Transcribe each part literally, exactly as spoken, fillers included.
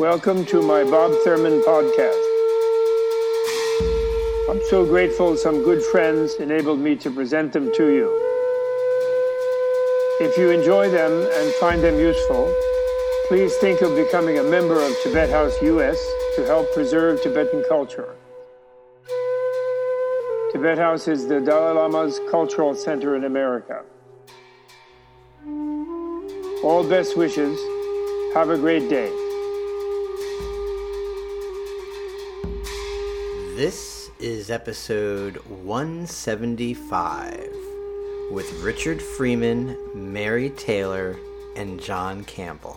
Welcome to my Bob Thurman podcast. I'm so grateful some good friends enabled me to present them to you. If you enjoy them and find them useful, please think of becoming a member of Tibet House U S to help preserve Tibetan culture. Tibet House is the Dalai Lama's cultural center in America. All best wishes. Have a great day. This is episode one seventy-five with Richard Freeman, Mary Taylor, and John Campbell.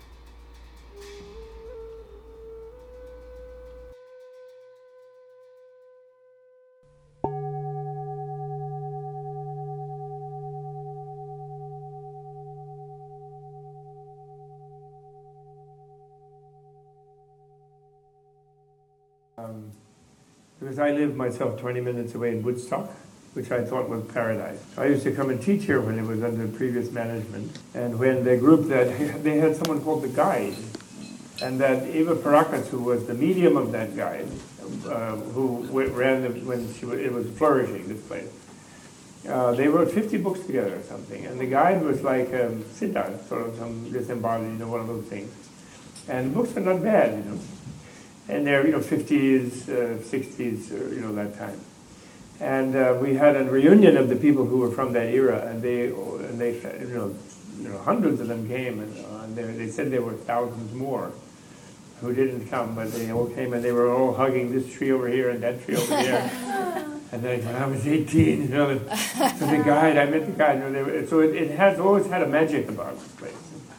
Um, because I live myself twenty minutes away in Woodstock, which I thought was paradise. I used to come and teach here when it was under previous management. And when the group that, they had someone called the guide. And that Eva Parakas, who was the medium of that guide, uh, who ran the, when she was, it was flourishing, this place. Uh, they wrote fifty books together or something. And the guide was like um, Siddha, sort of some disembodied, you know, one of those things. And the books are not bad, you know. And they're, you know, fifties, uh, sixties, or, you know, that time. And uh, we had a reunion of the people who were from that era, and they, and they, you know, you know, hundreds of them came, and, uh, and they, they said there were thousands more who didn't come, but they all came, and they were all hugging this tree over here and that tree over there. And then when I was eighteen, you know, so the guide, I met the guide, you know, they were, so it, it has always had a magic about this place.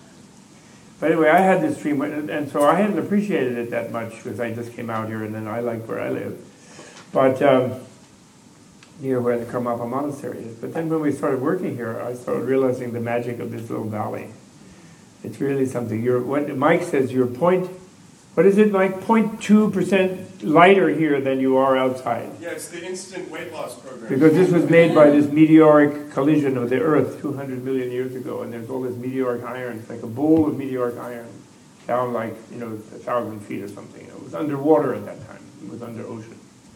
But anyway, I had this dream, and so I hadn't appreciated it that much because I just came out here, and then I like where I live. But um, near where the Karmapa Monastery is. But then when we started working here, I started realizing the magic of this little valley. It's really something. You're, what Mike says, you're point, what is it, Mike? zero point two percent lighter here than you are outside. Yeah, it's the instant weight loss program. Because this was made by this meteoric collision of the Earth two hundred million years ago, and there's all this meteoric iron. It's like a bowl of meteoric iron down like, you know, a thousand feet or something. It was underwater at that time. It was under ocean.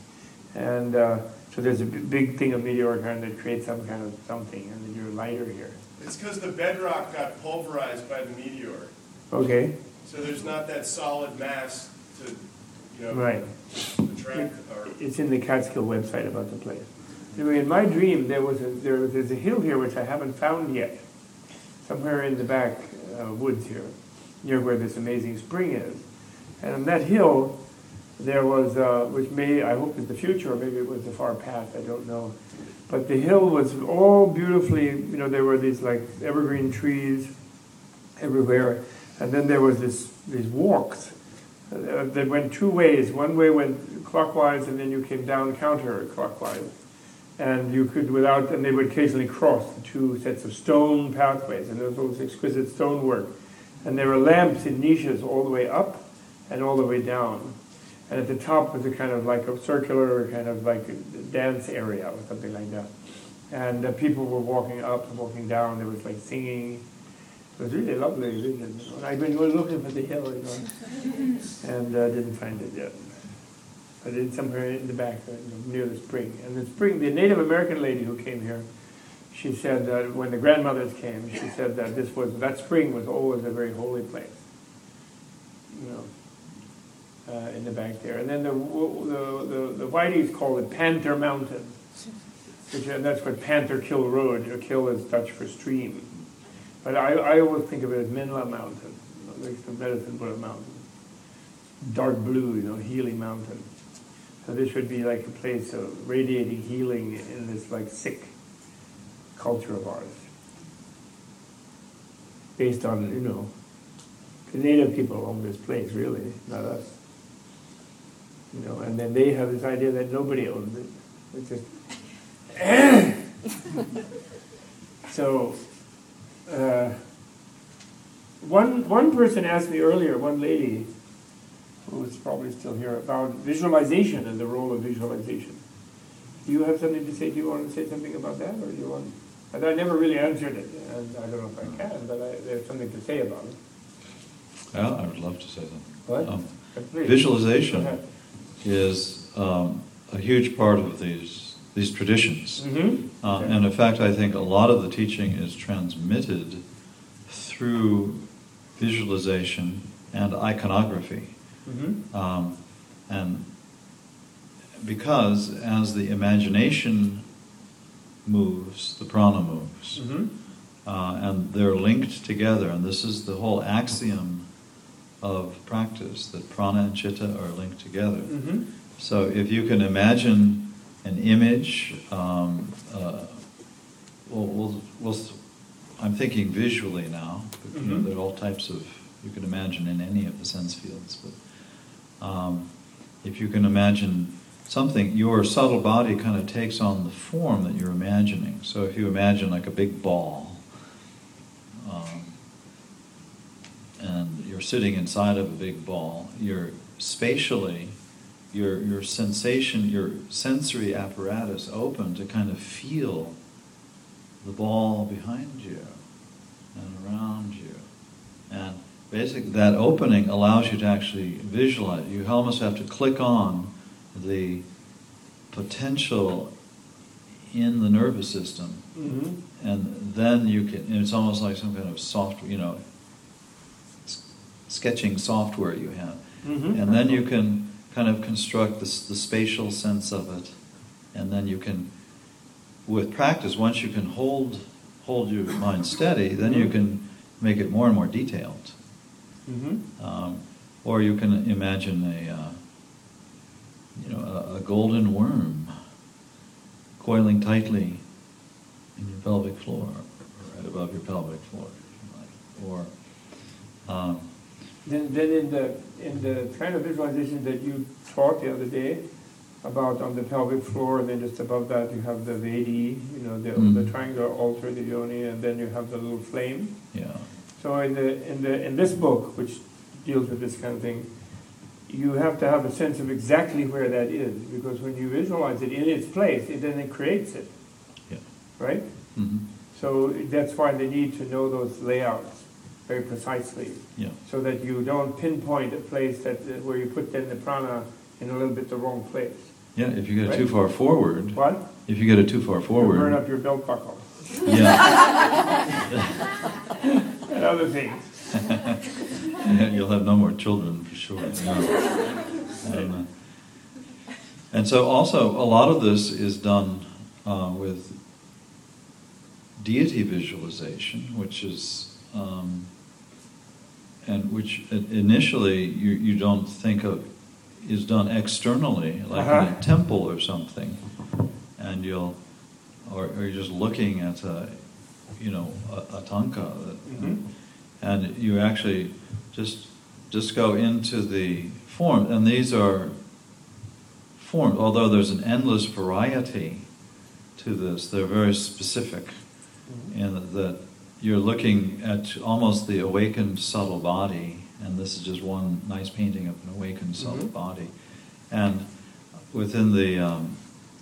And uh, so there's a big thing of meteoric iron that creates some kind of something, and then you're lighter here. It's because the bedrock got pulverized by the meteor. Okay. So there's not that solid mass to, you know, right. attract. Or it's in the Catskill website about the place. Anyway, in my dream, there was a, there was there's a hill here which I haven't found yet, somewhere in the back uh, woods here, near where this amazing spring is. And on that hill, there was, uh, which may, I hope is the future, or maybe it was the far past, I don't know. But the hill was all beautifully, you know, there were these like evergreen trees everywhere. And then there was this these walks uh, that went two ways. One way went clockwise, and then you came down counterclockwise. And you could, without, and they would occasionally cross the two sets of stone pathways, and there was all this exquisite stonework. And there were lamps in niches all the way up and all the way down. And at the top was a kind of like a circular, kind of like a dance area or something like that. And uh, people were walking up and walking down. There was like singing. It was really lovely vision. I've been looking for the hill, you know, and uh, didn't find it yet. But it's somewhere in the back, uh, you know, near the spring. And the spring, the Native American lady who came here, she said that when the grandmothers came, she said that this was that spring was always a very holy place, you know, uh, in the back there. And then the the the, the Whiteys call it Panther Mountain, which, and that's what Panther Kill Road. You know, kill is Dutch for stream. But I, I always think of it as Menla Mountain, like the Medicine Buddha Mountain. Dark blue, you know, healing mountain. So this should be like a place of radiating healing in this like sick culture of ours. Based on, you know, the native people own this place, really, not us. You know, and then they have this idea that nobody owns it. It's just so Uh, one one person asked me earlier, one lady, who is probably still here, about visualization and the role of visualization. Do you have something to say? Do you want to say something about that, or do you want? And I never really answered it, and I don't know if I can, but I, there's something to say about it. Well, I would love to say something. What? Um, Please. visualization Go ahead. is um, a huge part of these these traditions. Mm-hmm. Uh, Okay. and in fact, I think a lot of the teaching is transmitted through visualization and iconography. Mm-hmm. Um, and because as the imagination moves, the prana moves. Mm-hmm. Uh, and they're linked together, and this is the whole axiom of practice, that prana and chitta are linked together. Mm-hmm. So if you can imagine an image, um, uh, we'll, we'll, we'll, I'm thinking visually now, but, you know, Mhm. there are all types of, you can imagine in any of the sense fields, but um, if you can imagine something, your subtle body kind of takes on the form that you're imagining. So if you imagine like a big ball, um, and you're sitting inside of a big ball, you're spatially, your your sensation, your sensory apparatus open to kind of feel the ball behind you and around you. And basically that opening allows you to actually visualize. You almost have to click on the potential in the nervous system, Mm-hmm. and then you can, and it's almost like some kind of software, you know, s- sketching software you have. Mm-hmm. And then you can kind of construct this, the spatial sense of it, and then you can, with practice, once you can hold hold your mind steady, then you can make it more and more detailed. Mm-hmm. Um, or you can imagine a, uh, you know, a, a golden worm coiling tightly in your pelvic floor, or right above your pelvic floor, or um, Then, then in the in the kind of visualization that you taught the other day about on the pelvic floor, and then just above that you have the Vedi, you know, the, Mhm. the triangular altar, the yoni, and then you have the little flame. yeah, So in the in the in this book, which deals with this kind of thing, you have to have a sense of exactly where that is, because when you visualize it in its place, it then it creates it, yeah. right? Mm-hmm. So that's why they need to know those layouts very precisely, Yeah. so that you don't pinpoint a place that where you put then the prana in a little bit the wrong place. Yeah, if you get it Right. too far forward, What? if you get it too far You forward, burn up your belt buckle yeah, and other things. yeah, you'll have no more children for sure. Yeah. And, uh, and so also a lot of this is done uh, with deity visualization, which is um, and which initially you, you don't think of is done externally, like Uh-huh. in a temple or something, and you'll or, or you're just looking at a you know a, a tanka, that, Mhm. and you actually just just go into the form, and these are formed. Although there's an endless variety to this, they're very specific in that you're looking at almost the awakened subtle body, and this is just one nice painting of an awakened subtle Mhm. body. And within the um,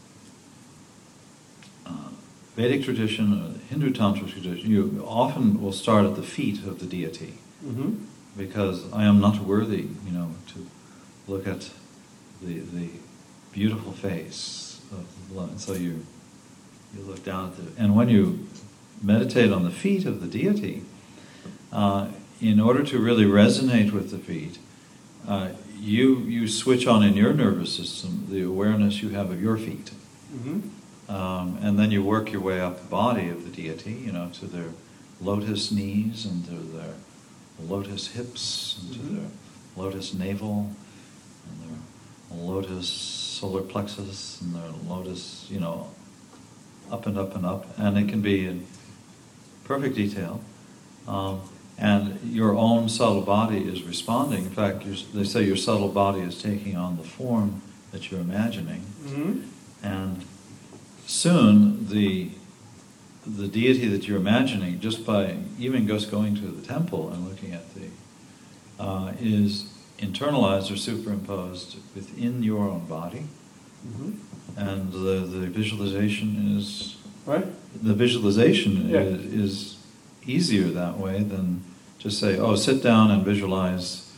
uh, Vedic tradition, or the Hindu Tantra tradition, you often will start at the feet of the deity, Mm-hmm. because I am not worthy, you know, to look at the the beautiful face of the Lord. So you you look down at the, and when you meditate on the feet of the deity, uh, in order to really resonate with the feet, uh, you you switch on in your nervous system the awareness you have of your feet, Mm-hmm. um, and then you work your way up the body of the deity, you know, to their lotus knees and to their lotus hips and to Mhm. their lotus navel and their lotus solar plexus and their lotus, you know, up and up and up, and it can be in perfect detail. Um, and your own subtle body is responding. In fact, your, they say your subtle body is taking on the form that you're imagining. Mm-hmm. And soon the the deity that you're imagining, just by even just going to the temple and looking at the, uh, is internalized or superimposed within your own body. Mm-hmm. And the, the visualization is What? the visualization Yeah. is, is easier that way than just say, oh, sit down and visualize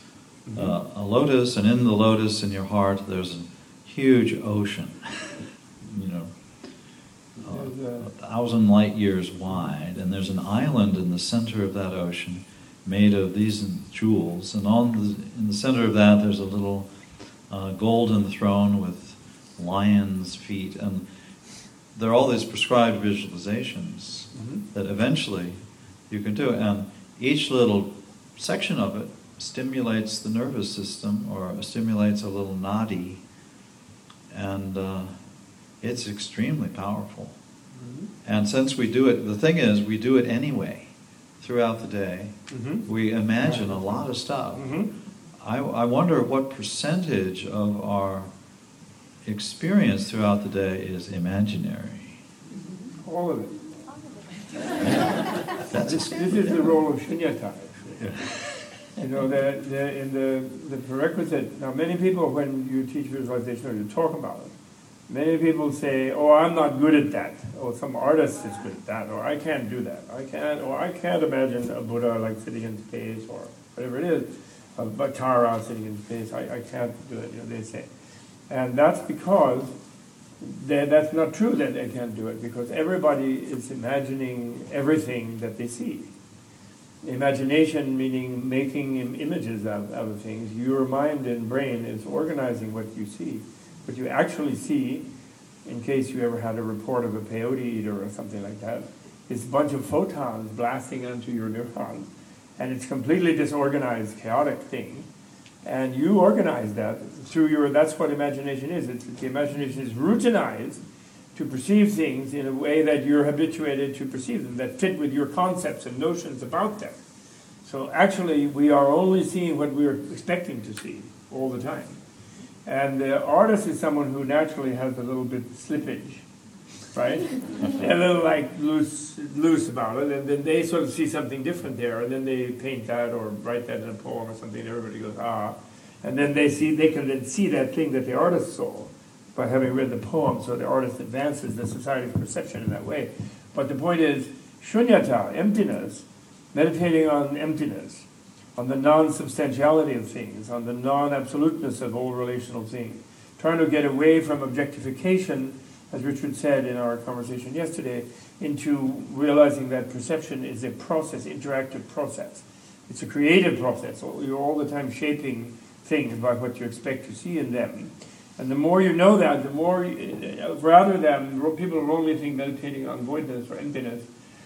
Mm-hmm. uh, a lotus, and in the lotus in your heart there's a huge ocean, you know, uh, a thousand light years wide, and there's an island in the center of that ocean made of these jewels, and on the, in the center of that there's a little uh, golden throne with lion's feet, and there are all these prescribed visualizations Mm-hmm. that eventually you can do, and each little section of it stimulates the nervous system or stimulates a little nadi, and uh, it's extremely powerful. Mm-hmm. And since we do it, the thing is, we do it anyway throughout the day. Mm-hmm. We imagine a lot of stuff. Mm-hmm. I, I wonder what percentage of our experience throughout the day is imaginary. All of it. That's This, this is the role of shunyata. You know, the, the, in the, the prerequisite, now many people, when you teach visualization or you talk about it, many people say, oh, I'm not good at that, or some artist is good at that, or I can't do that, I can't, or I can't imagine a Buddha like sitting in space, or whatever it is, a Vatara sitting in space, I, I can't do it, you know, they say. And that's because they, that's not true that they can't do it, because everybody is imagining everything that they see. Imagination meaning making im- images out, out of things. Your mind and brain is organizing what you see. What you actually see, in case you ever had a report of a peyote eater or something like that, is a bunch of photons blasting onto your neurons. And it's completely disorganized, chaotic thing. And you organize that through your, that's what imagination is. It's, the imagination is routinized to perceive things in a way that you're habituated to perceive them, that fit with your concepts and notions about them. So actually, we are only seeing what we're expecting to see all the time. And the artist is someone who naturally has a little bit slippage, right? A little like loose, loose about it, and then they sort of see something different there, and then they paint that or write that in a poem or something, and everybody goes, ah. And then they see, they can then see that thing that the artist saw by having read the poem, so the artist advances the society's perception in that way. But the point is, shunyata, emptiness, meditating on emptiness, on the non-substantiality of things, on the non-absoluteness of all relational things, trying to get away from objectification, as Richard said in our conversation yesterday, into realizing that perception is a process, interactive process. It's a creative process. You're all the time shaping things by what you expect to see in them. And the more you know that, the more, rather than people only think meditating on voidness or emptiness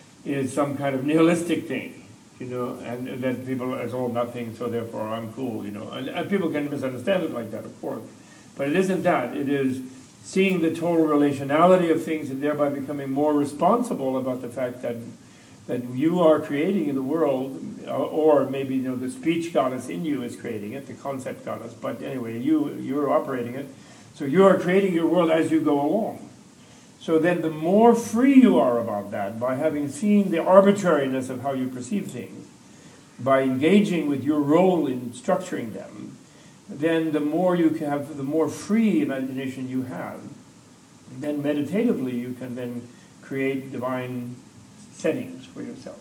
is some kind of nihilistic thing, you know, and, and that people as all nothing, so therefore I'm cool, you know. And, and people can misunderstand it like that, of course. But it isn't that. It is seeing the total relationality of things and thereby becoming more responsible about the fact that that you are creating in the world, or maybe, you know, the speech goddess in you is creating it, the concept goddess, but anyway, you, you're operating it. So you are creating your world as you go along. So then the more free you are about that, by having seen the arbitrariness of how you perceive things, by engaging with your role in structuring them, then the more you can have, the more free imagination you have. And then meditatively you can then create divine settings for yourself.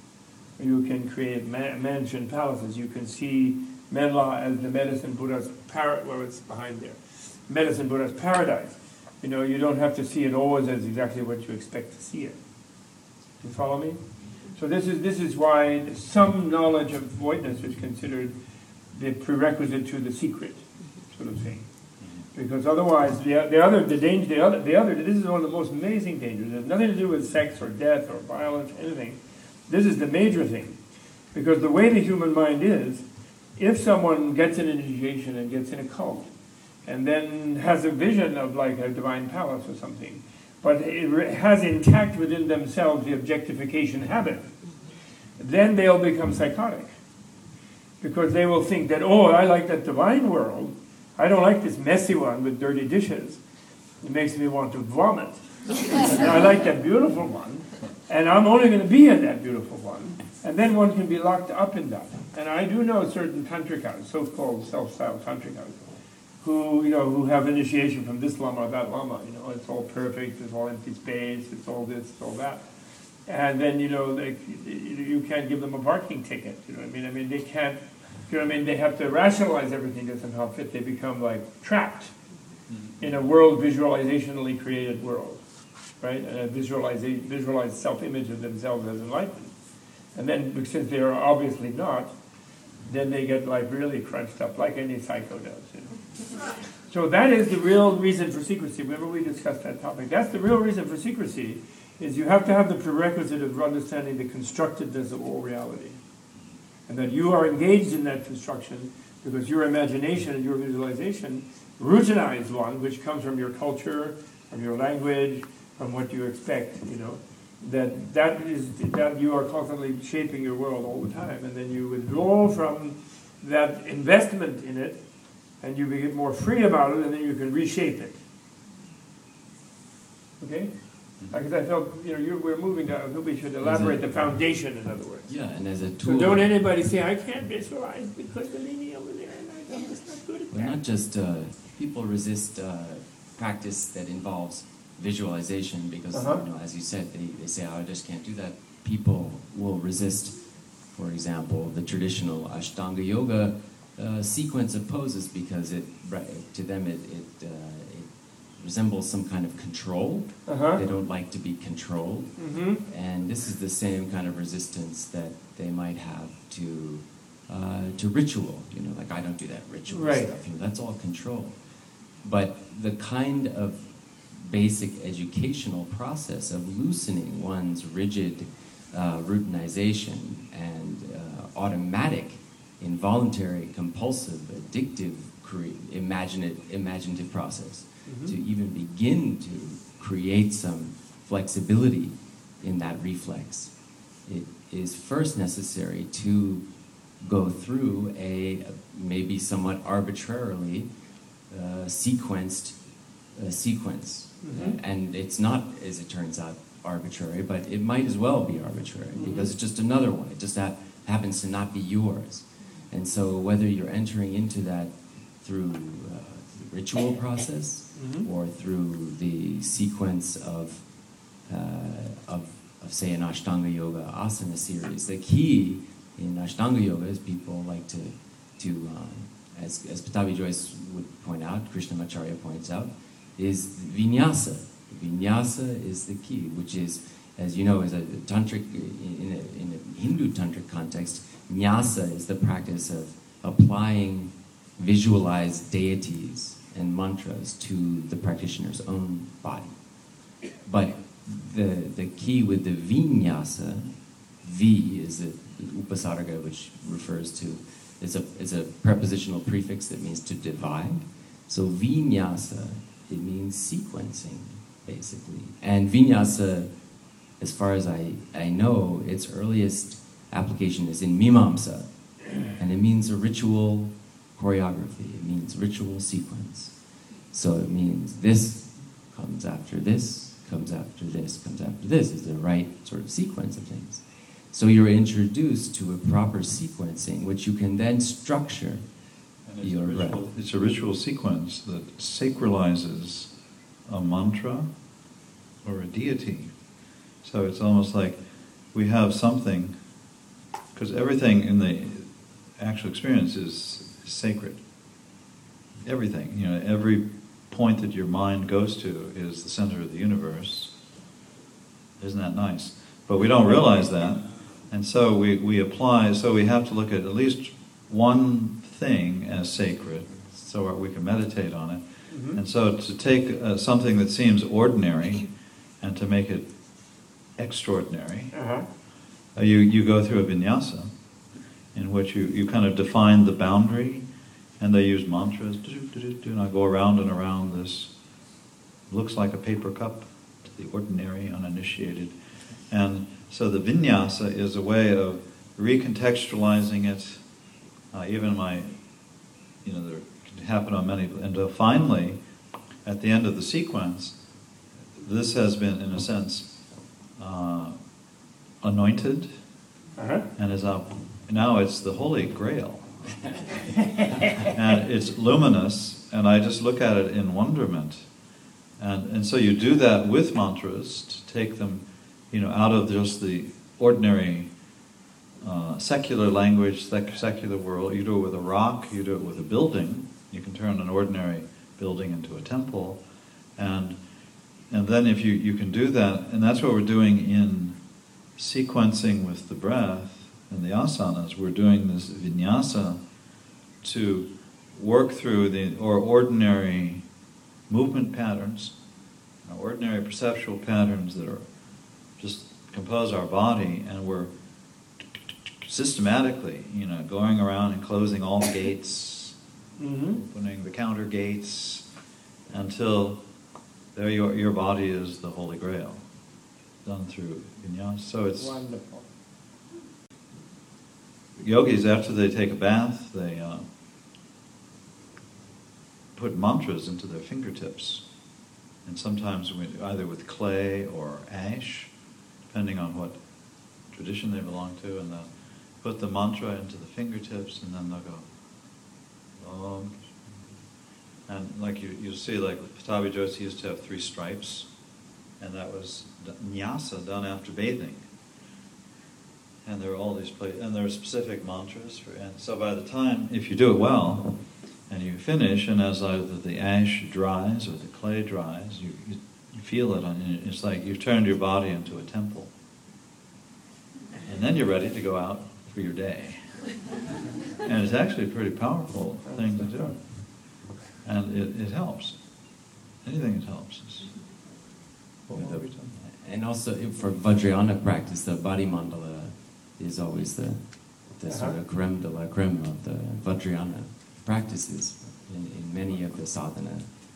You can create man- mansion palaces. You can see Menla as the medicine Buddha's paradise. Well, it's behind there. Medicine Buddha's paradise. You know, you don't have to see it always as exactly what you expect to see it. Do you follow me? So this is this is why some knowledge of voidness is considered the prerequisite to the secret sort of thing. Because otherwise, the, the other, the danger, the other, the other, this is one of the most amazing dangers. It has nothing to do with sex or death or violence, anything. This is the major thing. Because the way the human mind is, if someone gets an initiation and gets in a cult, and then has a vision of like a divine palace or something, but it has intact within themselves the objectification habit, then they'll become psychotic. Because they will think that, oh, I like that divine world, I don't like this messy one with dirty dishes. It makes me want to vomit. And I like that beautiful one, and I'm only going to be in that beautiful one. And then one can be locked up in that. And I do know certain tantrikas, so-called self-styled tantrikas, who, you know, who have initiation from this lama or that lama. You know, it's all perfect, it's all empty space, it's all this, it's all that. And then, you know, they, you can't give them a parking ticket. You know what I mean? I mean, they can't You know what I mean? They have to rationalize everything to somehow fit. They become like trapped in a world visualizationally created world, right? And a visualized, visualized self-image of themselves as enlightened. And then, since they are obviously not, then they get like really crunched up, like any psycho does. You know? So that is the real reason for secrecy. Remember we discussed that topic. That's the real reason for secrecy, is you have to have the prerequisite of understanding the constructedness of all reality. And that you are engaged in that construction because your imagination and your visualization routinize one, which comes from your culture, from your language, from what you expect, you know. That that is that you are constantly shaping your world all the time, and then you withdraw from that investment in it, and you become more free about it, and then you can reshape it. Okay, because I felt you know you we're moving to. I think we should elaborate the foundation, in other words. Yeah, and as a tool. So don't anybody say I can't visualize because the linear over there, and I don't, it's not good at Well, that. not just uh, people resist uh, practice that involves visualization because, Uh-huh. you know, as you said, they, they say, oh, I just can't do that. People will resist, for example, the traditional Ashtanga Yoga uh, sequence of poses because it, to them it, it, uh, it resembles some kind of control. Uh-huh. They don't like to be controlled. Mm-hmm. And this is the same kind of resistance that they might have to uh, to ritual. You know, like I don't do that ritual Right. stuff. You know, that's all control. But the kind of basic educational process of loosening one's rigid uh, routinization and uh, automatic, involuntary, compulsive, addictive, cre- imaginative, imaginative process Mm-hmm. to even begin to create some flexibility in that reflex. It is first necessary to go through a maybe somewhat arbitrarily uh, sequenced uh, sequence. Mhm. And it's not, as it turns out, arbitrary, but it might as well be arbitrary Mhm. because it's just another one. It just ha- happens to not be yours. And so whether you're entering into that through uh, the ritual process Mhm. or through the sequence of, uh, of, of, say, an Ashtanga Yoga asana series, the key in Ashtanga Yoga, as people like to, to um, as, as Pattabhi Jois would point out, Krishnamacharya points out, is vinyasa. Vinyasa is the key, which is, as you know, is a tantric in a, in a Hindu tantric context. Nyasa is the practice of applying visualized deities and mantras to the practitioner's own body. But the the key with the vinyasa, V is the upasarga, which refers to is a is a prepositional prefix that means to divide. So vinyasa, it means sequencing, basically. And vinyasa, as far as I, I know, its earliest application is in Mimamsa. And it means a ritual choreography. It means ritual sequence. So it means this comes after this, comes after this, comes after this is the right sort of sequence of things. So you're introduced to a proper sequencing, which you can then structure. And it's, a You're ritual, right. it's a ritual sequence that sacralizes a mantra or a deity. So it's almost like we have something, because everything in the actual experience is sacred. Everything, you know, every point that your mind goes to is the center of the universe. Isn't that nice? But we don't realize that, and so we, we apply, so we have to look at at least one thing as sacred, so we can meditate on it. Mm-hmm. And so to take uh, something that seems ordinary and to make it extraordinary, Uh-huh. uh, you, you go through a vinyasa in which you, you kind of define the boundary, and they use mantras, and I go around and around this, looks like a paper cup to the ordinary, uninitiated. And so the vinyasa is a way of recontextualizing it, uh, even my, you know, there can happen on many, and uh, finally, at the end of the sequence, this has been, in a sense, uh, anointed, Uh-huh. and is up. Now it's the Holy Grail. And it's luminous, and I just look at it in wonderment. And and so you do that with mantras to take them, you know, out of just the ordinary uh, secular language, sec- secular world. You do it with a rock, you do it with a building. You can turn an ordinary building into a temple. And and then if you, you can do that, and that's what we're doing in sequencing with the breath and the asanas. We're doing this vinyasa to work through the or ordinary movement patterns, ordinary perceptual patterns that are just compose our body, and we're systematically, you know, going around and closing all the gates, Mm-hmm. opening the counter gates, until there your your body is the Holy Grail, done through vinyasa. So it's Wonderful. yogis, after they take a bath, they uh, put mantras into their fingertips, and sometimes we, either with clay or ash, depending on what tradition they belong to, and they'll put the mantra into the fingertips, and then they'll go, Om. And like you, you see, like Pattabhi Joshi used to have three stripes, and that was nyasa, done after bathing. And there are all these places, and there are specific mantras for. And so by the time, if you do it well, and you finish, and as either the ash dries or the clay dries, you, you, you feel it on you. It's like you've turned your body into a temple, and then you're ready to go out for your day. And it's actually a pretty powerful thing to do, and it, it helps. Anything that helps is. Yeah, the- and also if for Vajrayana practice, the body mandala is always the, the sort of creme de la creme of the Vajrayana practices in, in many of the sadhana.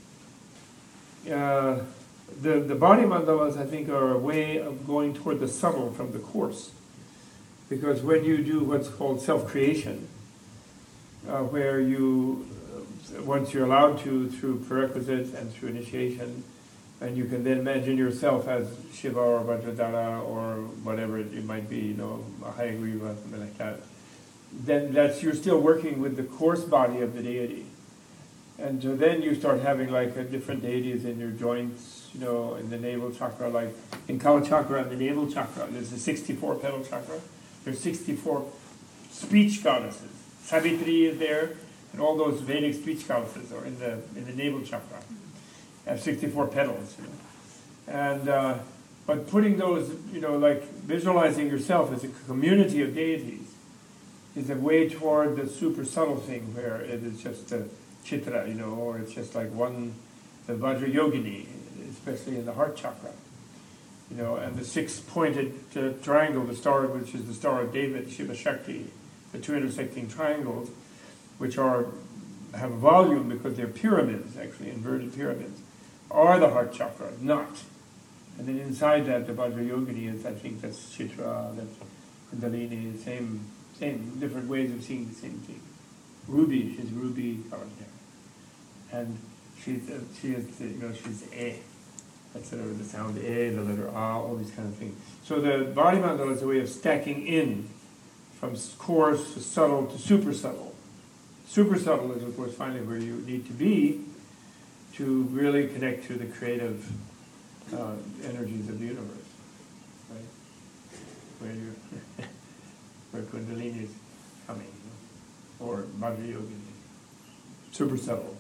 Uh, the, the body mandalas, I think, are a way of going toward the subtle from the coarse. Because when you do what's called self-creation, uh, where you, uh, once you're allowed to, through prerequisites and through initiation, and you can then imagine yourself as Shiva or Vajradhara or whatever it might be, you know, Hayagriva, something like that, then that's, you're still working with the coarse body of the deity. And so then you start having like a different deities in your joints, you know, in the navel chakra, like in Kala chakra and the navel chakra, there's a sixty-four petal chakra. There's sixty-four speech goddesses. Savitri is there, and all those Vedic speech goddesses are in the in the navel chakra. Have sixty-four petals, you know. And uh, but putting those, you know, like visualizing yourself as a community of deities is a way toward the super subtle thing where it is just a chitra, you know, or it's just like one, the Vajra Yogini, especially in the heart chakra. You know, and the six-pointed uh, triangle, the star, which is the Star of David, Shiva Shakti, the two intersecting triangles, which are have a volume because they're pyramids, actually inverted pyramids, are the heart chakra, not. And then inside that, the Vajra Yogini is, I think, that's Chitra, that's Kundalini, same, same, different ways of seeing the same thing. Ruby, she's ruby colored hair, and she's uh, she is, you know, she's A. That's sort of the sound A, the letter A, all these kind of things. So the body mandala is a way of stacking in from coarse to subtle to super subtle. Super subtle is, of course, finally where you need to be to really connect to the creative uh, energies of the universe, right? Where you, where Kundalini is coming, you know? Or Vajra Yogini. Super subtle.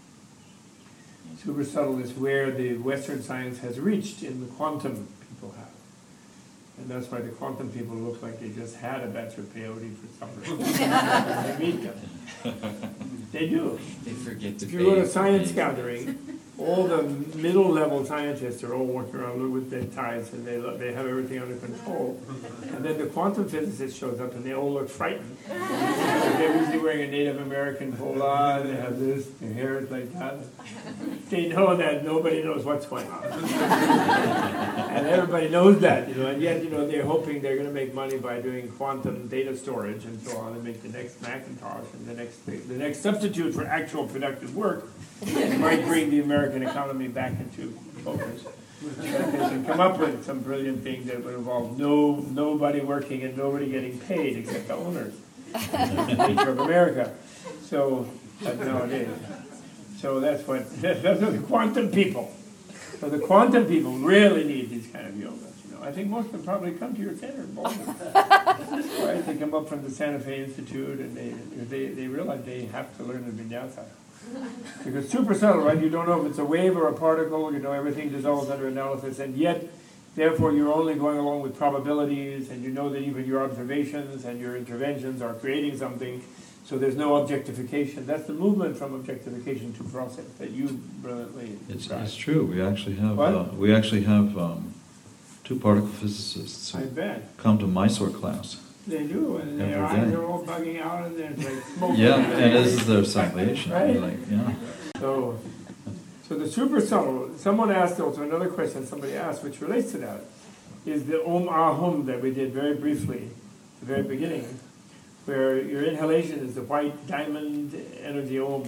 Super subtle is where the Western science has reached in the quantum people have. And that's why the quantum people look like they just had a batch of peyote for supper. When you meet them. They do. They forget to If you go to a bathe. science gathering, all the middle level scientists are all walking around with their ties and they look, they have everything under control. And then the quantum physicist shows up and they all look frightened. They're usually wearing a Native American hola, they have this, their hair is like that. They know that nobody knows what's going on. And everybody knows that, you know, and yet, you know, they're hoping they're going to make money by doing quantum data storage and so on and make the next Macintosh and the next the next substitute for actual productive work might bring the American economy back into focus. That they can come up with some brilliant thing that would involve no nobody working and nobody getting paid except the owners. The nature of America. So that's nowadays. So that's what that's what the quantum people. So the quantum people really need these kind of yogas, you know. I think most of them probably come to your center in Baltimore. Right? They come up from the Santa Fe Institute, and they, they, they realize they have to learn the vinyasa. Because super subtle, right? You don't know if it's a wave or a particle, you know, everything dissolves under analysis, and yet, therefore, you're only going along with probabilities, and you know that even your observations and your interventions are creating something, so there's no objectification. That's the movement from objectification to process that you brilliantly It's, described. it's true. We actually have What? uh, we actually have um, two particle physicists I who bet. come to Mysore class. They do, and their Every eyes day. are all bugging out, and they're like smoking. Yeah, and this is their salvation. Right? Like, yeah. So, so the super subtle, someone asked also another question somebody asked, which relates to that, is the Om Ah Hum that we did very briefly at the very beginning, where your inhalation is the white diamond energy Om,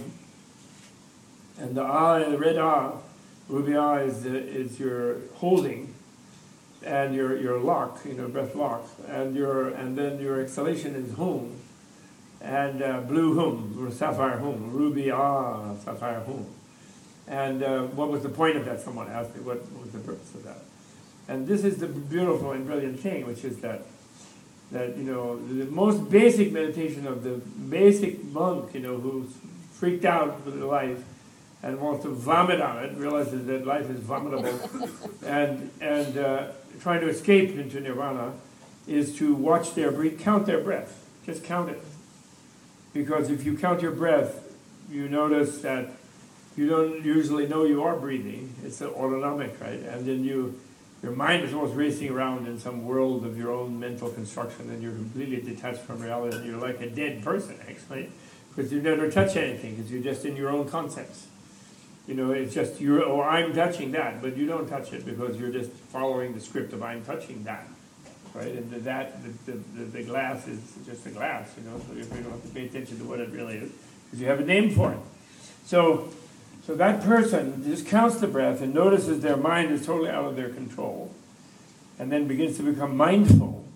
and the Ah, the red Ah, ruby Ah is, the, is your holding, and your, your lock, you know, breath lock, and your and then your exhalation is Hum, and uh, blue Hum, or sapphire Hum, ruby Ah, sapphire Hum. And uh, what was the point of that? Someone asked me, what was the purpose of that? And this is the beautiful and brilliant thing, which is that, that you know, the most basic meditation of the basic monk, you know, who's freaked out with life and wants to vomit on it, realizes that life is vomitable, and and uh, trying to escape into nirvana, is to watch their breath, count their breath, just count it. Because if you count your breath, you notice that you don't usually know you are breathing. It's autonomic, right? And then you, your mind is always racing around in some world of your own mental construction, and you're completely detached from reality. You're like a dead person, actually, because you never touch anything, because you're just in your own concepts. You know, it's just, you're, oh, I'm touching that, but you don't touch it because you're just following the script of I'm touching that, right? And the, that, the, the, the glass is just a glass, you know, so you don't have to pay attention to what it really is, because you have a name for it. So, So that person just counts the breath and notices their mind is totally out of their control, and then begins to become mindful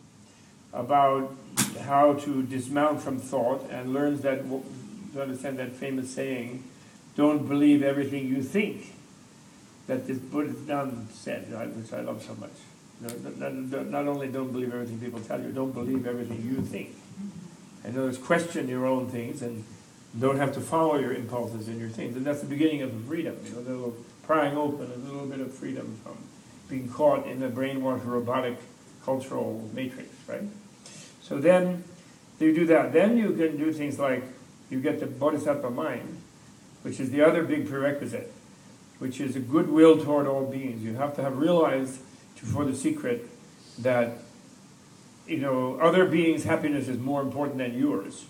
about how to dismount from thought, and learns that, to understand that famous saying, don't believe everything you think, that this Buddhism said, right, which I love so much. Not, not, not only don't believe everything people tell you, don't believe everything you think. In other words, question your own things, and don't have to follow your impulses and your things. And that's the beginning of the freedom, you know, the little prying open, a little bit of freedom from being caught in the brainwashed, robotic, cultural matrix, right? So then you do that. Then you can do things like, you get the bodhisattva mind, which is the other big prerequisite, which is a goodwill toward all beings. You have to have realized, for the secret, that, you know, other beings' happiness is more important than yours.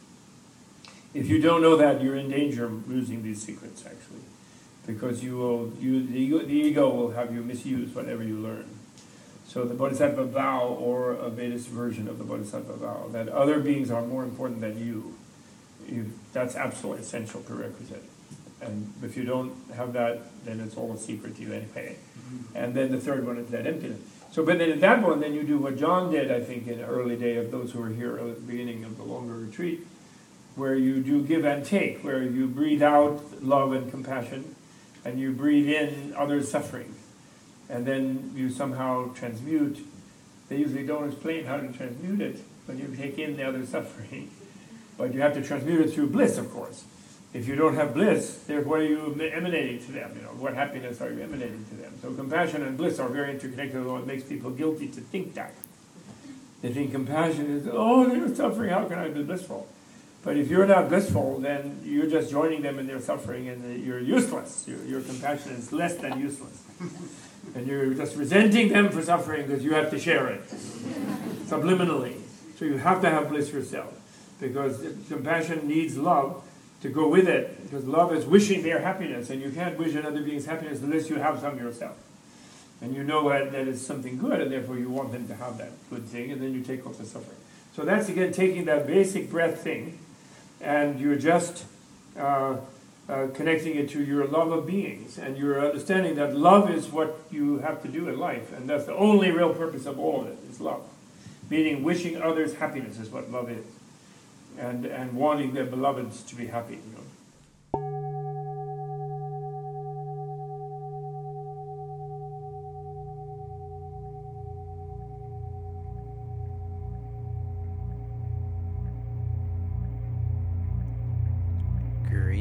If you don't know that, you're in danger of losing these secrets, actually, because you will, you, the, ego, the ego will have you misuse whatever you learn. So the Bodhisattva vow, or a Vedist version of the Bodhisattva vow, that other beings are more important than you, you that's absolutely essential prerequisite. And if you don't have that, then it's all a secret to you anyway. Mm-hmm. And then the third one is that emptiness. So, but then at that one, then you do what John did, I think, in the early day of those who were here at the beginning of the longer retreat, where you do give and take, where you breathe out love and compassion, and you breathe in others' suffering. And then you somehow transmute. They usually don't explain how to transmute it, but you take in the other suffering. But you have to transmute it through bliss, of course. If you don't have bliss, then what are you emanating to them? You know, what happiness are you emanating to them? So compassion and bliss are very interconnected, although it makes people guilty to think that. They think compassion is, oh, they're suffering, how can I be blissful? But if you're not blissful, then you're just joining them in their suffering, and you're useless. Your, your compassion is less than useless. And you're just resenting them for suffering because you have to share it, subliminally. So you have to have bliss yourself, because compassion needs love to go with it, because love is wishing their happiness, and you can't wish another being's happiness unless you have some yourself. And you know that, that it's something good, and therefore you want them to have that good thing, and then you take off the suffering. So that's, again, taking that basic breath thing, and you're just uh, uh, connecting it to your love of beings, and you're understanding that love is what you have to do in life, and that's the only real purpose of all of it, is love. Meaning wishing others happiness is what love is, and, and wanting their beloveds to be happy, you know.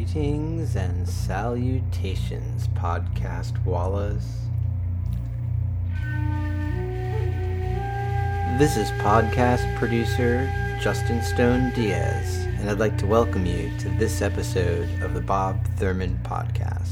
Greetings and salutations, podcast wallas. This is podcast producer Justin Stone Diaz, and I'd like to welcome you to this episode of the Bob Thurman Podcast.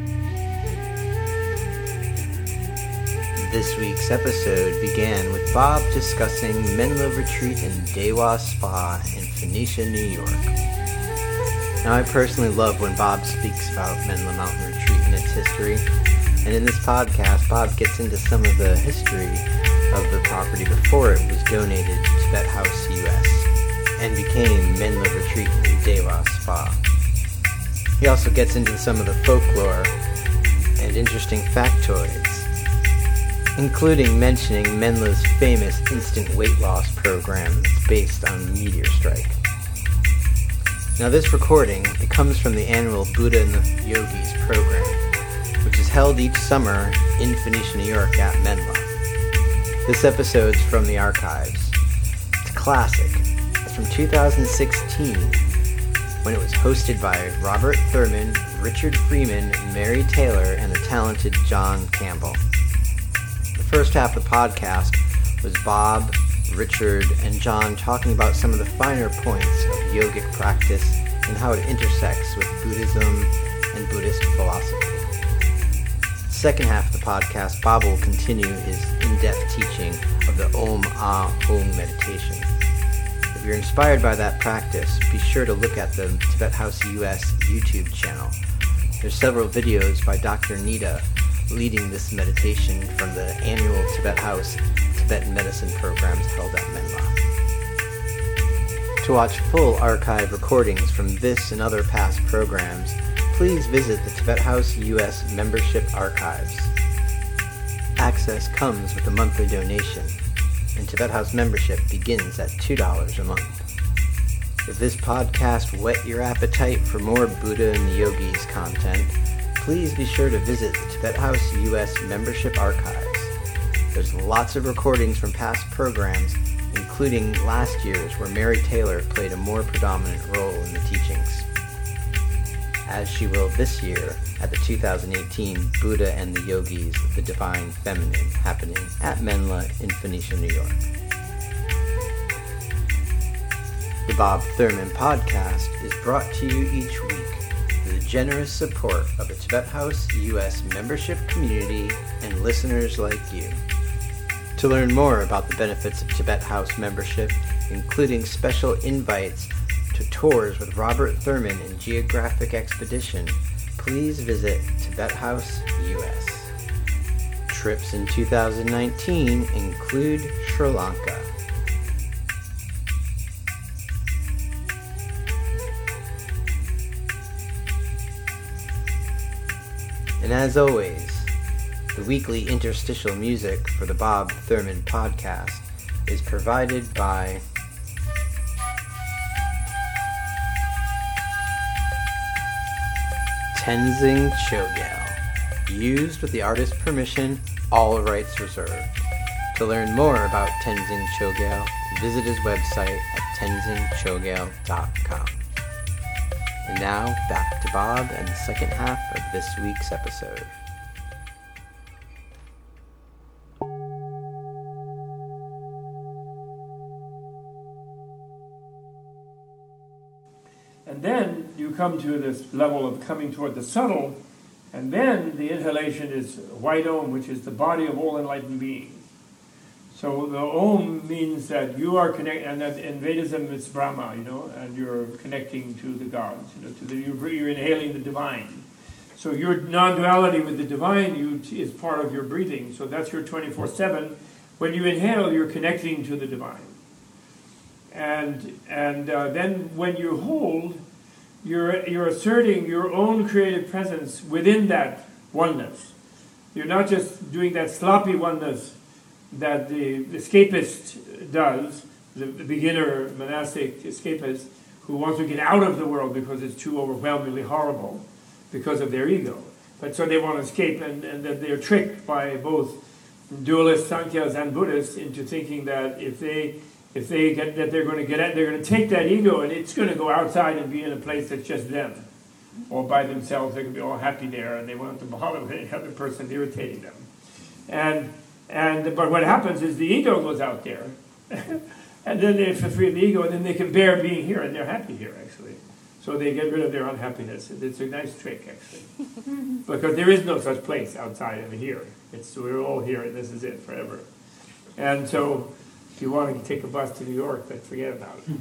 This week's episode began with Bob discussing Menlo Retreat in Dewa Spa in Phoenicia, New York. Now, I personally love when Bob speaks about Menlo Mountain Retreat and its history, and in this podcast, Bob gets into some of the history of the property before it was donated to Tibet House U S and became Menlo Retreat in Dewa Spa. He also gets into some of the folklore and interesting factoids, including mentioning Menlo's famous instant weight loss program that's based on meteor strike. Now, this recording, it comes from the annual Buddha and the Yogis program, which is held each summer in Phoenicia, New York at Menlo. This episode's from the archives. It's a classic. It's from two thousand sixteen, when it was hosted by Robert Thurman, Richard Freeman, Mary Taylor, and the talented John Campbell. The first half of the podcast was Bob, Richard, and John talking about some of the finer points of yogic practice and how it intersects with Buddhism and Buddhist philosophy. The second half of the podcast, Bob will continue his in-depth teaching of the Om Ah Hung meditation. If you're inspired by that practice, be sure to look at the Tibet House U S YouTube channel. There's several videos by Doctor Nida leading this meditation from the annual Tibet House Tibetan medicine programs held at Menlo. To watch full archive recordings from this and other past programs, please visit the Tibet House U S membership archives. Access comes with a monthly donation, and Tibet House membership begins at two dollars a month. If this podcast whet your appetite for more Buddha and the Yogis content, please be sure to visit the Tibet House U S membership archives. There's lots of recordings from past programs, including last year's where Mary Taylor played a more predominant role in the teachings, as she will this year at the two thousand eighteen Buddha and the Yogis, the Divine Feminine, happening at Menlo in Phoenicia, New York. The Bob Thurman Podcast is brought to you each week through the generous support of the Tibet House U S membership community and listeners like you. To learn more about the benefits of Tibet House membership, including special invites to tours with Robert Thurman and Geographic Expedition, please visit Tibet House U S. Trips in two thousand nineteen include Sri Lanka. And as always, the weekly interstitial music for the Bob Thurman Podcast is provided by Tenzing Chogyal, used with the artist's permission, all rights reserved. To learn more about Tenzing Chogyal, visit his website at tenzing chogyal dot com. And now, back to Bob and the second half of this week's episode. And then you come to this level of coming toward the subtle, and then the inhalation is white Om, which is the body of all enlightened beings. So the Om means that you are connected, and that in Vedism it's Brahma, you know, and you're connecting to the gods, you know, to the, you're, you're inhaling the divine. So your non-duality with the divine you, is part of your breathing. So that's your twenty-four seven. When you inhale, you're connecting to the divine. And and uh, then when you hold, you're you're asserting your own creative presence within that oneness. You're not just doing that sloppy oneness that the escapist does, the, the beginner monastic escapist who wants to get out of the world because it's too overwhelmingly horrible because of their ego. But so they want to escape, and, and that they're tricked by both dualist Sankhyas and Buddhists into thinking that if they if they get that they're going to get at, they're going to take that ego and it's going to go outside and be in a place that's just them. all by themselves. They can be all happy there, and they won't have to bother with any other person irritating them. And and but what happens is the ego goes out there, and then they free the ego, and then they can bear being here, and they're happy here actually. So they get rid of their unhappiness. It's a nice trick actually, because there is no such place outside of here. It's we're all here, and this is it forever. And so, if you want to take a bus to New York, then forget about it.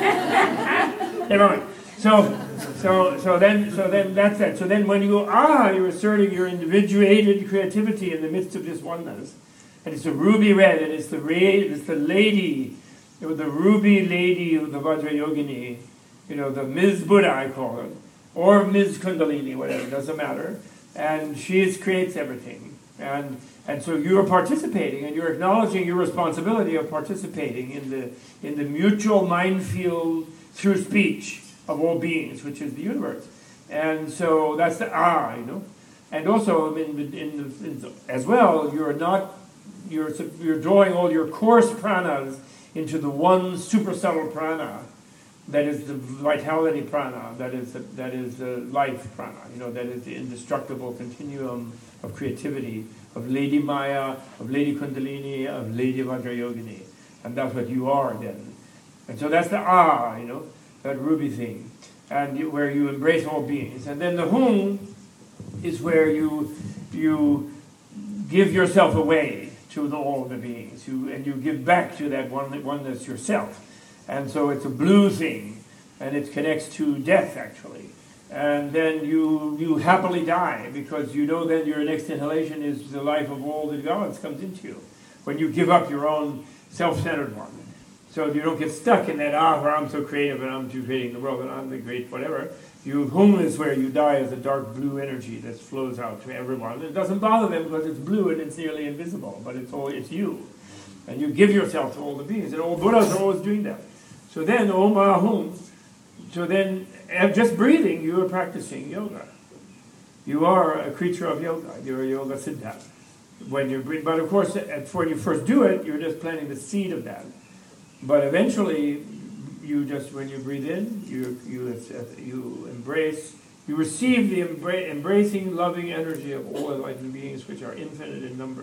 Never mind. So, so, so then, so then that's it. So then, when you go, ah, you're asserting your individuated creativity in the midst of this oneness, and it's the ruby red, and it's the ra- it's the lady, you know, the ruby lady of the Vajrayogini, you know, the Miz Buddha I call it, or Miz Kundalini, whatever, doesn't matter. And she is, creates everything, and and so you are participating, and you're acknowledging your responsibility of participating in the in the mutual mind field through speech of all beings, which is the universe. And so that's the ah, you know. And also, in, in, in, as well, you're not you're you're drawing all your coarse pranas into the one super subtle prana, that is the vitality prana, that is the, that is the life prana. You know, that is the indestructible continuum of creativity, of Lady Maya, of Lady Kundalini, of Lady Vajrayogini. And that's what you are then. And so that's the ah, you know, that ruby thing, and you, where you embrace all beings. And then the hum is where you you give yourself away to the, all the beings, you, and you give back to that one, oneness yourself. And so it's a blue thing, and it connects to death actually. And then you you happily die, because you know then your next inhalation is the life of all the gods comes into you, when you give up your own self-centered one. So you don't get stuck in that, ah, where I'm so creative and I'm too creating the world and I'm the great whatever. You hum is where you die as a dark blue energy that flows out to everyone. It doesn't bother them because it's blue and it's nearly invisible, but it's all it's you. And you give yourself to all the beings, and all Buddhas are always doing that. So then, Om Ah Hum, so then, just breathing, you are practicing yoga. You are a creature of yoga. You're a yoga siddha. When you breathe, but of course, when you first do it, you're just planting the seed of that. But eventually, you just, when you breathe in, you you you embrace, you receive the embra- embracing, loving energy of all enlightened beings, which are infinite in number,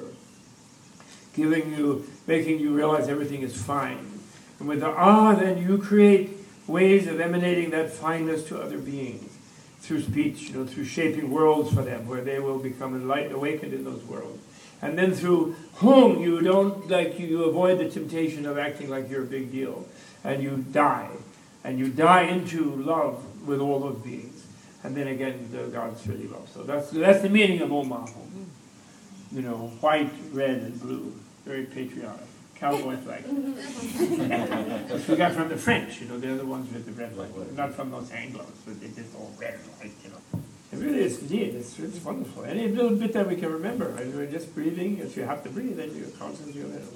giving you, making you realize everything is fine. And with the ah, then you create ways of emanating that fineness to other beings through speech, you know, through shaping worlds for them, where they will become enlightened, awakened in those worlds. And then through hum, you don't, like, you avoid the temptation of acting like you're a big deal. And you die. And you die into love with all those beings. And then again, the gods really love. So that's that's the meaning of Om Ah Hum. You know, white, red, and blue. Very patriotic. Cowboy flag. Which we got from the French, you know, they're the ones with the red light. Not from those Anglos, but they just all red light, you know. It really is, indeed. It's, it's wonderful. Any little bit that we can remember. Right? We're just breathing. If you have to breathe, then you concentrate on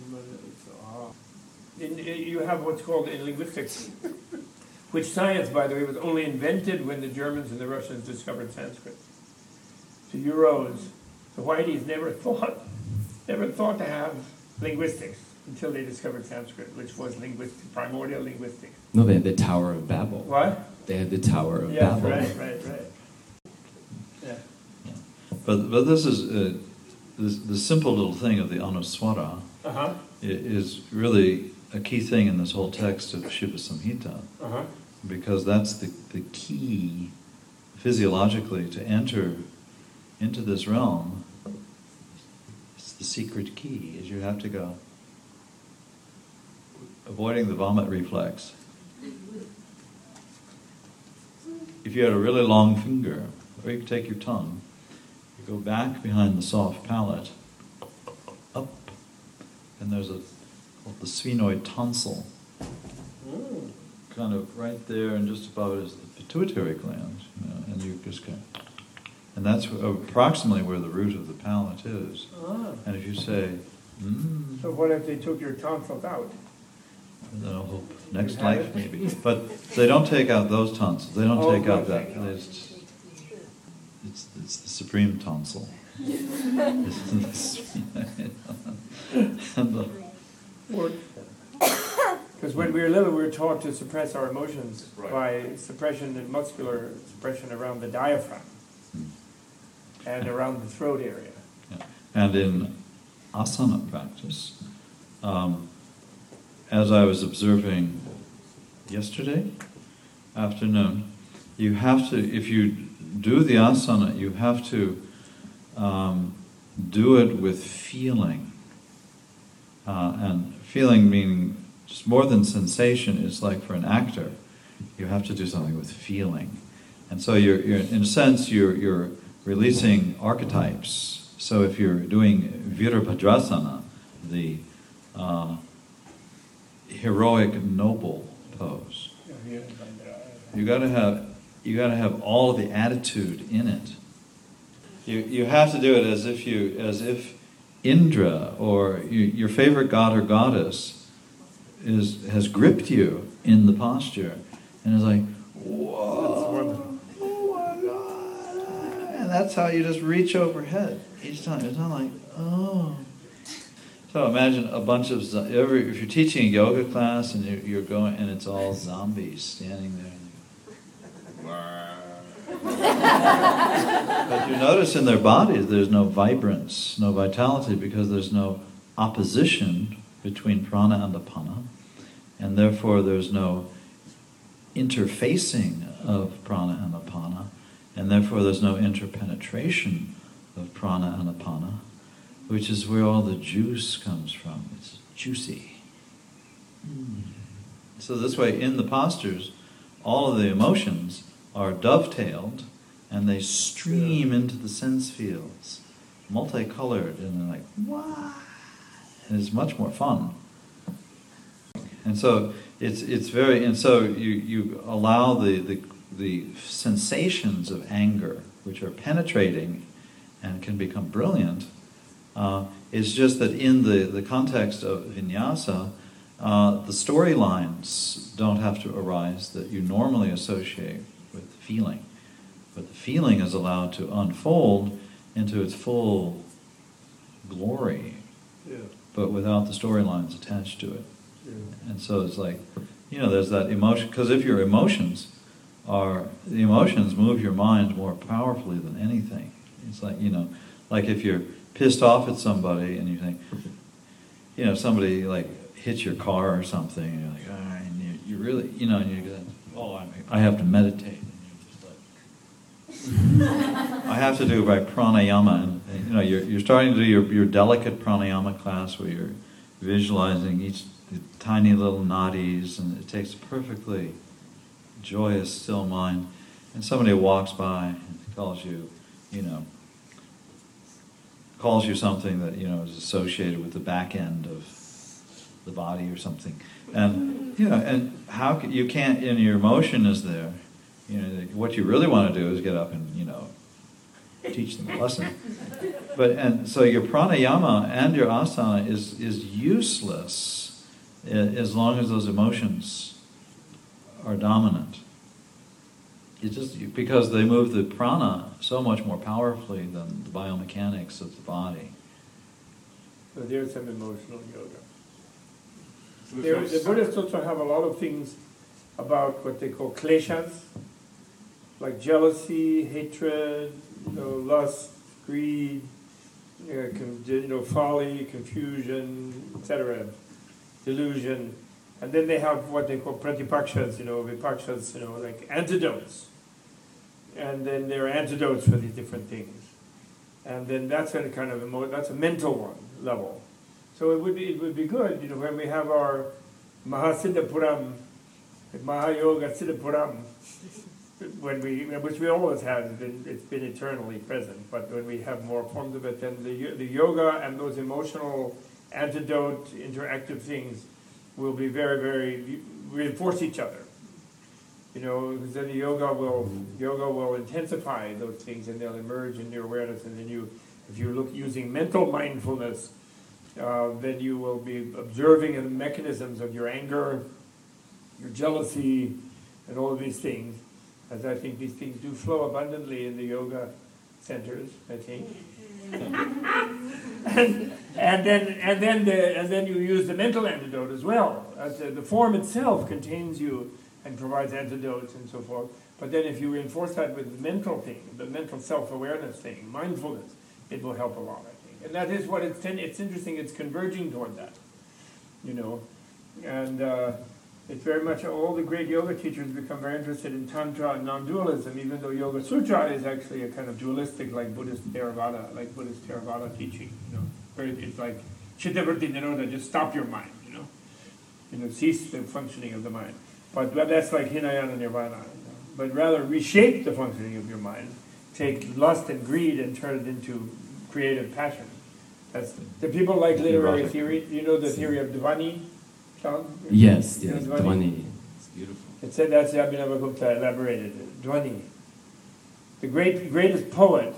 Om. In, you have what's called in linguistics, which science, by the way, was only invented when the Germans and the Russians discovered Sanskrit. The Euros, the Whiteys never thought, never thought to have linguistics until they discovered Sanskrit, which was linguistic, primordial linguistics. No, they had the Tower of Babel. What? They had the Tower of Yes, Babel. right, right, right. Yeah. But but this is uh, this, the simple little thing of the Anuswara Uh-huh. i- is really a key thing in this whole text of Shiva Samhita, Uh-huh. because that's the, the key physiologically to enter into this realm. It's the secret key, is you have to go avoiding the vomit reflex. If you had a really long finger, or you could take your tongue, you go back behind the soft palate, up, and there's a called the sphenoid tonsil, Mm. kind of right there, and just above it is the pituitary gland, you know, and you just go, and that's approximately where the root of the palate is. Ah. And if you say, mm, So what if they took your tonsils out? then I'll hope next You have life it? maybe. But they don't take out those tonsils. They don't Oh, take out good, that. thank you. It's, it's, it's the supreme tonsil. It's the- and the- Or, Because when we were little, we were taught to suppress our emotions Right. by suppression and muscular suppression around the diaphragm and around the throat area. Yeah. And in asana practice, um, as I was observing yesterday afternoon, you have to, if you do the asana, you have to um, do it with feeling. Uh, and feeling meaning just more than sensation is like for an actor, you have to do something with feeling. And so you're, you're in a sense, you're, you're releasing archetypes. So if you're doing Virabhadrasana, the uh, heroic noble pose, you got to have you got to have all of the attitude in it. You you have to do it as if you as if Indra or you, your favorite god or goddess is has gripped you in the posture and is like, whoa, oh my God, and that's how you just reach overhead each time. It's not like, oh. So imagine a bunch of zo- every if you're teaching a yoga class and you're, you're going and it's all zombies standing there. But you notice in their bodies there's no vibrance, no vitality, because there's no opposition between prana and apana, and therefore there's no interfacing of prana and apana, and therefore there's no interpenetration of prana and apana, which is where all the juice comes from. It's juicy. Mm. So this way, in the postures, all of the emotions are dovetailed and they stream into the sense fields, multicolored, and they're like, wow! And it's much more fun. And so it's it's very, and so you, you allow the, the the sensations of anger, which are penetrating and can become brilliant. Uh, it's just that in the, the context of vinyasa, uh, the storylines don't have to arise that you normally associate with feeling. But the feeling is allowed to unfold into its full glory, Yeah. but without the storylines attached to it. Yeah. And so it's like, you know, there's that emotion, because if your emotions are, the emotions move your mind more powerfully than anything. It's like, you know, like if you're pissed off at somebody and you think, you know, somebody like hits your car or something, and you're like, ah, and you, you really, you know, and you go, oh, I, I have to meditate. I have to do it by pranayama, and, and you know you're you're starting to do your your delicate pranayama class where you're visualizing each the tiny little nadis, and it takes a perfectly joyous, still mind. And somebody walks by and calls you, you know, calls you something that you know is associated with the back end of the body or something, and you know, and how can, you can't, and your emotion is there. You know, what you really want to do is get up and, you know, teach them a lesson. But, and so your pranayama and your asana is, is useless as long as those emotions are dominant. It's just because they move the prana so much more powerfully than the biomechanics of the body. So there's some emotional yoga. So there's There, no the Buddhists also have a lot of things about what they call kleshas, like jealousy, hatred, you know, lust, greed, you know, con- you know, folly, confusion, et cetera, delusion. And then they have what they call pratipakshas, you know, vipakshas, you know, like antidotes. And then there are antidotes for these different things. And then that's a kind of emo- that's a mental one level. So it would be it would be good, you know, when we have our Mahasiddhapuram, Mahayoga Siddhapuram, when we, which we always have, it's been, it's been eternally present, but when we have more forms of it, then the, the yoga and those emotional antidote, interactive things will be very, very, reinforce each other. You know, because then the yoga will, yoga will intensify those things and they'll emerge in your awareness, and then you, if you look using mental mindfulness, uh, then you will be observing the mechanisms of your anger, your jealousy, and all of these things, as I think these things do flow abundantly in the yoga centers, I think. and and then and then the, and then you use the mental antidote as well. As the, the form itself contains you and provides antidotes and so forth. But then if you reinforce that with the mental thing, the mental self-awareness thing, mindfulness, it will help a lot, I think. And that is what it's, it's interesting, it's converging toward that, you know. And uh, it's very much, all the great yoga teachers become very interested in Tantra and non-dualism, even though Yoga Sutra is actually a kind of dualistic, like Buddhist Theravada, like Buddhist Theravada teaching, you know. Where it's like, Chittavritti Nirodha, just stop your mind, you know. You know, cease the functioning of the mind. But, but that's like Hinayana Nirvana, you know? But rather reshape the functioning of your mind. Take lust and greed and turn it into creative passion. That's the people like literary theory. You know the theory of Dvani? Yes, you know yes, Dvani? Dvani. It's beautiful. It said that's Abhinavagupta elaborated. Dvani. The great greatest poet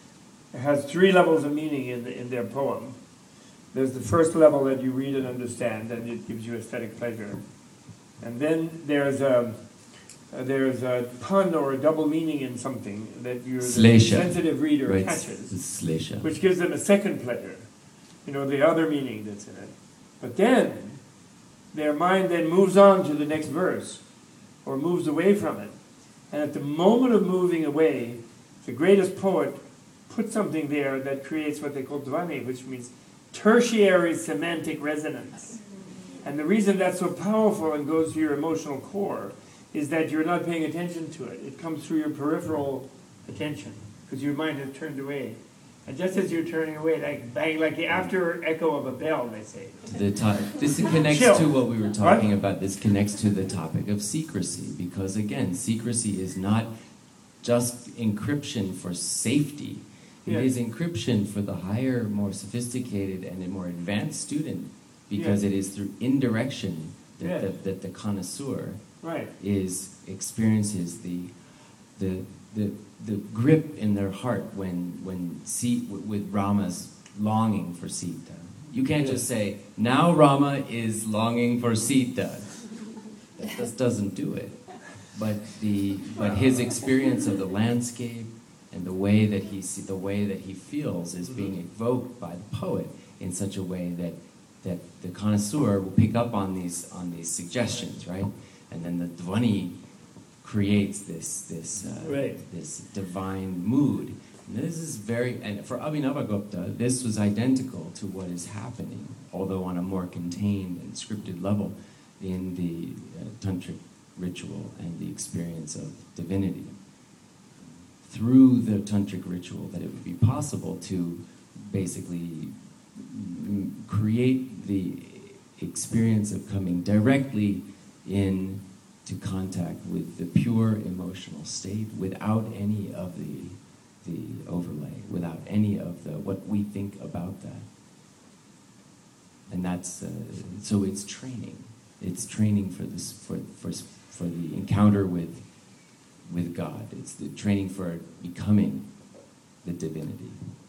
has three levels of meaning in the, in their poem. There's the first level that you read and understand, and it gives you aesthetic pleasure. And then there's a, there's a pun or a double meaning in something that your sensitive reader right. catches, Slesha. which gives them a second pleasure, you know, the other meaning that's in it. But then, their mind then moves on to the next verse, or moves away from it. And at the moment of moving away, the greatest poet puts something there that creates what they call dvani, which means tertiary semantic resonance. And the reason that's so powerful and goes to your emotional core is that you're not paying attention to it. It comes through your peripheral attention, because your mind has turned away. And just as you're turning away, like bang, like the after echo of a bell, they say. The to- this connects Chill. to what we were talking What? about. This connects to the topic of secrecy, because again, secrecy is not just encryption for safety. It Yeah. is encryption for the higher, more sophisticated, and a more advanced student, because Yeah. it is through indirection that, Yeah. that, that the connoisseur Right. is experiences the the the the grip in their heart when when Sita, with Rama's longing for Sita. You can't Yeah. just say, now Rama is longing for Sita. That just doesn't do it. But the but his experience of the landscape and the way that he see, the way that he feels is being evoked by the poet in such a way that that the connoisseur will pick up on these on these suggestions, right? And then the Dvani creates this this uh, Right. this divine mood. And this is very, and for Abhinavagupta, this was identical to what is happening, although on a more contained and scripted level, in the uh, tantric ritual and the experience of divinity. Through the tantric ritual, that it would be possible to basically mm, create the experience of coming directly in to contact with the pure emotional state without any of the the overlay, without any of the what we think about that. And that's uh, so it's training. It's training for this for for for the encounter with with God. It's the training for becoming the divinity.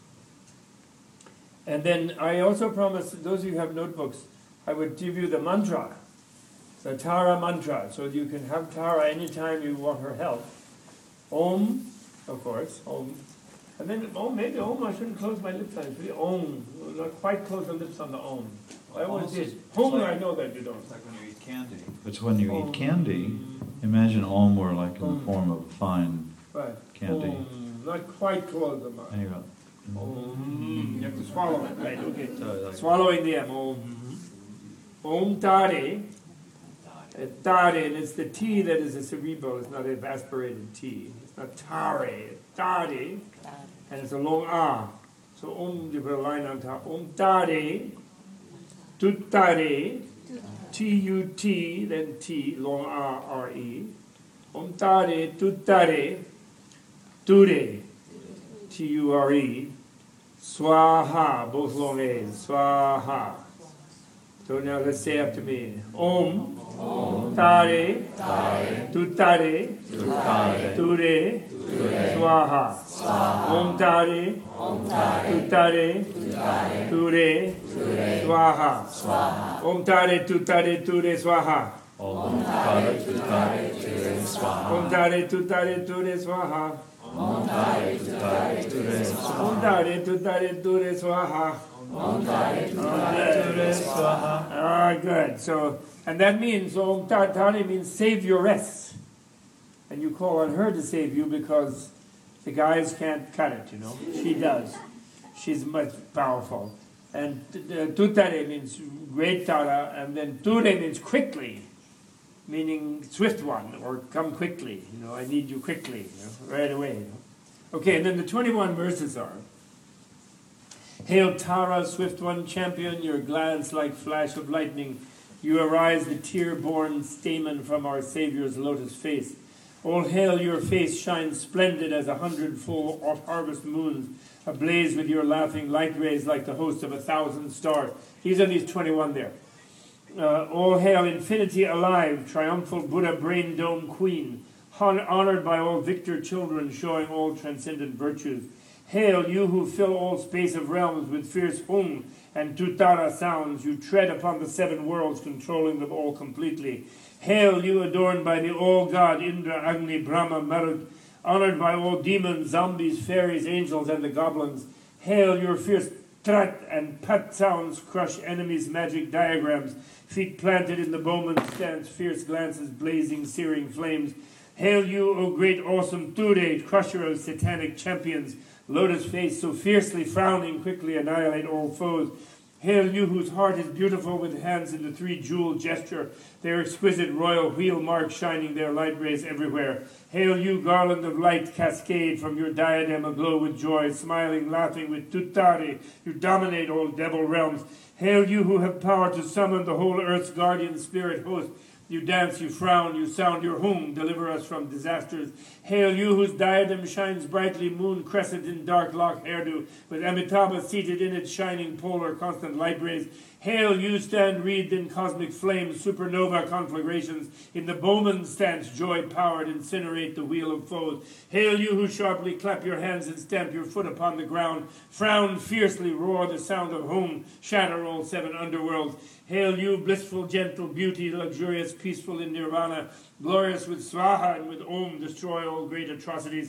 And then I also promised those of you who have notebooks, I would give you the mantra, the Tara mantra, so you can have Tara anytime you want her help. Om, of course, Om. And then, oh, maybe Om, I shouldn't close my lips on it. Really, Om, not quite close the lips on the Om. I always Almost did. it's Om, like- I know that you don't. It's like when you eat candy. But when you Om. eat candy, imagine Om were like in Om. the form of fine Right. candy. Om, not quite close the mouth. And you go, Om, you have to swallow it, right, okay. So, like- Swallowing the M, Om. Om Tare. Uh, Tare, and it's the T that is a cerebral, it's not an aspirated T. It's not Tare, it's Tare, and it's a long A. So Om, you put a line on top. Om Tare, Tuttare, T U T, then T, long A, R E. Om Tare, Tuttare, Ture, T U R E, Swaha, both long A's, Swaha. So now let's say after me. Om, Tare, Tuttare, Ture, Swaha. Om Tare, Tuttare, Ture, Swaha. Om Tare, Tuttare, Ture, Swaha. Om Tare Tutare Ture Swaha. Om Tare, Tuttare, Ture, Swaha. Om Tare Tutare Ture Swaha. Om Tare Tutare Ture Swaha. Om Tare Tutare Ture Swaha. Ah, good. So, and that means Om Tare Tare means save your rest, and you call on her to save you because the guys can't cut it. You know, she does. She's much powerful. And uh, Tutare means great Tara, and then Ture means quickly, meaning swift one, or come quickly. You know, I need you quickly, you know, right away. You know. Okay, and then the twenty-one verses are: Hail Tara, swift one, champion, your glance like flash of lightning. You arise, the tear-born stamen from our Savior's lotus face. All hail, your face shines splendid as a hundred full harvest moons, ablaze with your laughing light rays like the host of a thousand stars. These are these twenty-one there. Uh, all hail, infinity alive, triumphal Buddha brain dome queen, hon- honored by all victor children, showing all transcendent virtues. Hail, you who fill all space of realms with fierce hum and tutara sounds. You tread upon the seven worlds, controlling them all completely. Hail, you adorned by the all-god Indra, Agni, Brahma, Marut, honored by all demons, zombies, fairies, angels, and the goblins. Hail, your fierce trat and pat sounds crush enemies' magic diagrams. Feet planted in the bowman stance, fierce glances, blazing, searing flames. Hail you, O great, awesome Ture, crusher of satanic champions. Lotus face, so fiercely frowning, quickly annihilate all foes. Hail you, whose heart is beautiful, with hands in the three-jewel gesture, their exquisite royal wheel mark shining their light rays everywhere. Hail you, garland of light cascade from your diadem aglow with joy, smiling, laughing with Tutari, you dominate all devil realms. Hail you who have power to summon the whole earth's guardian spirit host. You dance, you frown, you sound your hum, deliver us from disasters. Hail you whose diadem shines brightly, moon crescent in dark lock hairdo, with Amitabha seated in its shining polar constant light rays. Hail you stand wreathed in cosmic flames, supernova conflagrations, in the bowman stance joy-powered, incinerate the wheel of foes. Hail you who sharply clap your hands and stamp your foot upon the ground, frown fiercely, roar the sound of hum, shatter all seven underworlds. Hail you, blissful, gentle beauty, luxurious, peaceful in nirvana, glorious with swaha and with om, destroy all great atrocities.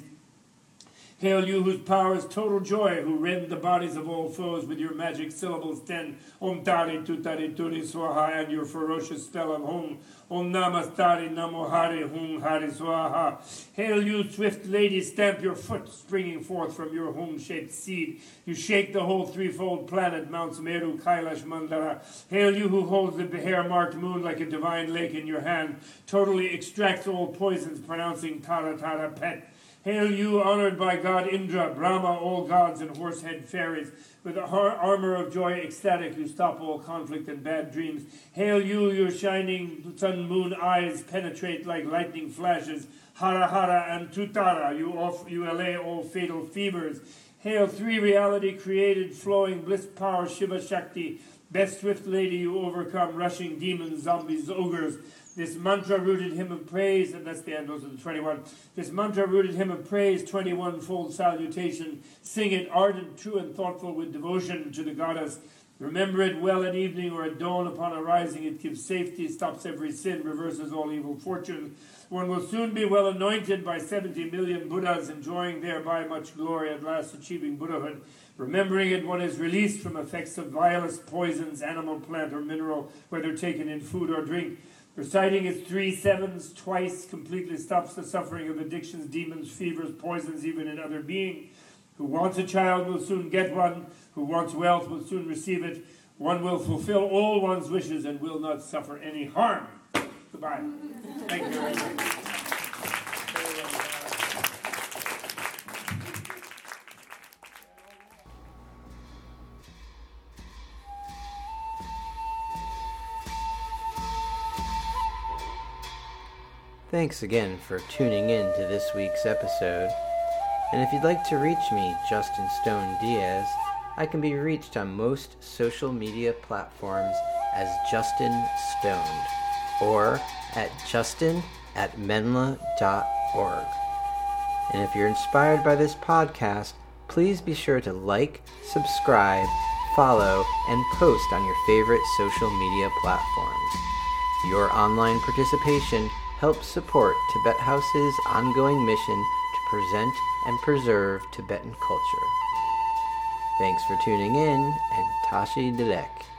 Hail you whose power is total joy, who rend the bodies of all foes with your magic syllables ten, Om Tari Tutari Turi Swaha, and your ferocious spell of Hum, Om Namastari Namo Hari Hum Hari Swaha. Hail you, swift lady, stamp your foot, springing forth from your home-shaped seed. You shake the whole threefold planet, Mounts Meru, Kailash, Mandara. Hail you who holds the hair-marked moon like a divine lake in your hand, totally extracts all poisons, pronouncing Tara Tara Pet. Hail you, honored by God Indra, Brahma, all gods, and horsehead fairies. With a har- armor of joy ecstatic, you stop all conflict and bad dreams. Hail you, your shining sun-moon eyes penetrate like lightning flashes. Hara Hara and Tutara, you, off- you allay all fatal fevers. Hail three reality created, flowing bliss power, Shiva Shakti. Best swift lady, you overcome rushing demons, zombies, ogres. This mantra-rooted hymn of praise, and that's the end, those are the twenty-one. This mantra-rooted hymn of praise, twenty-one-fold salutation. Sing it ardent, true, and thoughtful with devotion to the goddess. Remember it well at evening or at dawn upon arising. It gives safety, stops every sin, reverses all evil fortune. One will soon be well anointed by seventy million Buddhas, enjoying thereby much glory, at last achieving Buddhahood. Remembering it, one is released from effects of vilest poisons, animal, plant, or mineral, whether taken in food or drink. Reciting its three sevens twice completely stops the suffering of addictions, demons, fevers, poisons, even in other beings. Who wants a child will soon get one. Who wants wealth will soon receive it. One will fulfill all one's wishes and will not suffer any harm. Goodbye. Thank you very much. Thanks again for tuning in to this week's episode. And if you'd like to reach me, Justin Stone Diaz, I can be reached on most social media platforms as Justin Stoned, or at justin at menla dot org. And if you're inspired by this podcast, please be sure to like, subscribe, follow, and post on your favorite social media platforms. Your online participation helps support Tibet House's ongoing mission to present and preserve Tibetan culture. Thanks for tuning in, and Tashi Dedek.